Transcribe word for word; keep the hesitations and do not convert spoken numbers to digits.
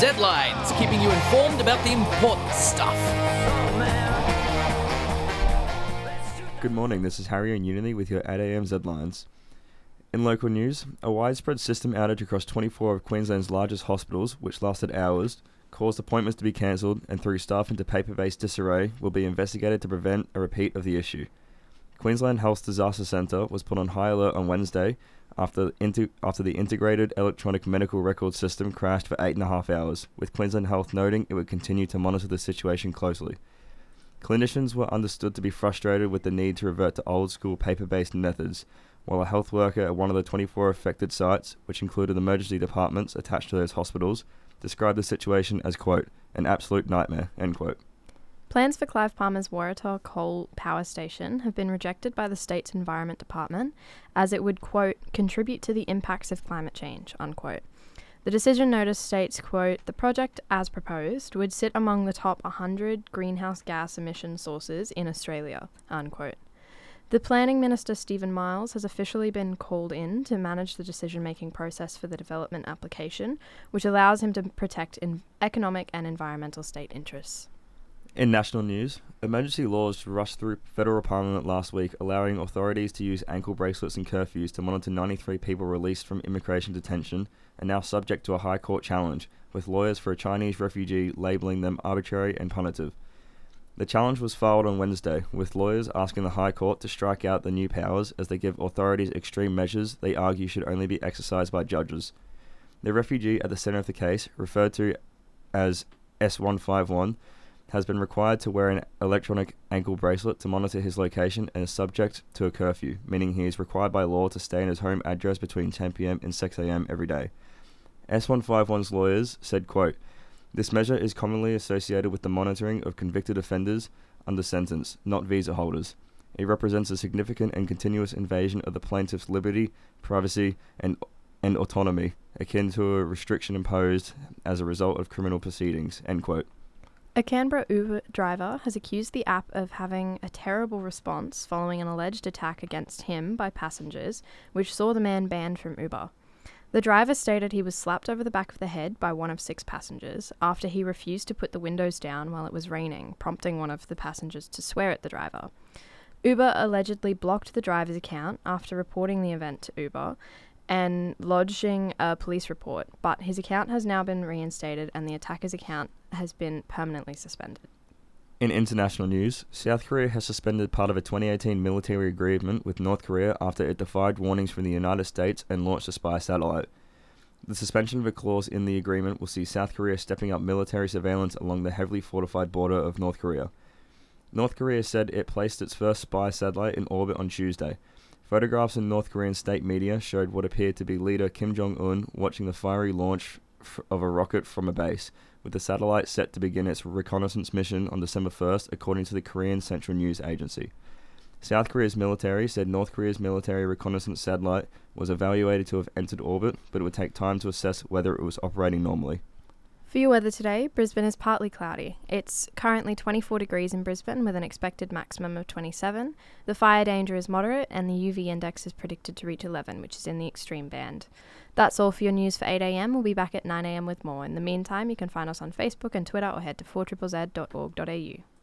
Deadlines, keeping you informed about the important stuff. Good morning, this is Harry and Unity with your eight a.m. Deadlines. In local news, a widespread system outage across twenty-four of Queensland's largest hospitals, which lasted hours, caused appointments to be cancelled and threw staff into paper-based disarray, will be investigated to prevent a repeat of the issue. Queensland Health Disaster Centre was put on high alert on Wednesday after, inter- after the integrated electronic medical record system crashed for eight and a half hours, with Queensland Health noting it would continue to monitor the situation closely. Clinicians were understood to be frustrated with the need to revert to old-school paper-based methods, while a health worker at one of the twenty-four affected sites, which included emergency departments attached to those hospitals, described the situation as, quote, an absolute nightmare, end quote. Plans for Clive Palmer's Waratah Coal Power Station have been rejected by the state's Environment Department as it would, quote, contribute to the impacts of climate change, unquote. The decision notice states, quote, the project, as proposed, would sit among the top one hundred greenhouse gas emission sources in Australia, unquote. The Planning Minister, Stephen Miles, has officially been called in to manage the decision-making process for the development application, which allows him to protect in economic and environmental state interests. In national news, emergency laws rushed through federal parliament last week, allowing authorities to use ankle bracelets and curfews to monitor ninety-three people released from immigration detention and now subject to a high court challenge, with lawyers for a Chinese refugee labelling them arbitrary and punitive. The challenge was filed on Wednesday, with lawyers asking the High Court to strike out the new powers as they give authorities extreme measures they argue should only be exercised by judges. The refugee at the centre of the case, referred to as S one five one, has been required to wear an electronic ankle bracelet to monitor his location and is subject to a curfew, meaning he is required by law to stay in his home address between ten p.m. and six a.m. every day. S one five one's lawyers said, quote, this measure is commonly associated with the monitoring of convicted offenders under sentence, not visa holders. It represents a significant and continuous invasion of the plaintiff's liberty, privacy, and and autonomy, akin to a restriction imposed as a result of criminal proceedings, end quote. A Canberra Uber driver has accused the app of having a terrible response following an alleged attack against him by passengers, which saw the man banned from Uber. The driver stated he was slapped over the back of the head by one of six passengers after he refused to put the windows down while it was raining, prompting one of the passengers to swear at the driver. Uber allegedly blocked the driver's account after reporting the event to Uber and lodging a police report, but his account has now been reinstated and the attacker's account has been permanently suspended. In international news, South Korea has suspended part of a twenty eighteen military agreement with North Korea after it defied warnings from the United States and launched a spy satellite. The suspension of a clause in the agreement will see South Korea stepping up military surveillance along the heavily fortified border of North Korea. North Korea said it placed its first spy satellite in orbit on Tuesday. Photographs in North Korean state media showed what appeared to be leader Kim Jong-un watching the fiery launch f- of a rocket from a base, with the satellite set to begin its reconnaissance mission on December first, according to the Korean Central News Agency. South Korea's military said North Korea's military reconnaissance satellite was evaluated to have entered orbit, but it would take time to assess whether it was operating normally. For your weather today, Brisbane is partly cloudy. It's currently twenty-four degrees in Brisbane with an expected maximum of twenty-seven. The fire danger is moderate and the U V index is predicted to reach eleven, which is in the extreme band. That's all for your news for eight a.m. We'll be back at nine a.m. with more. In the meantime, you can find us on Facebook and Twitter or head to four z z dot org dot a u.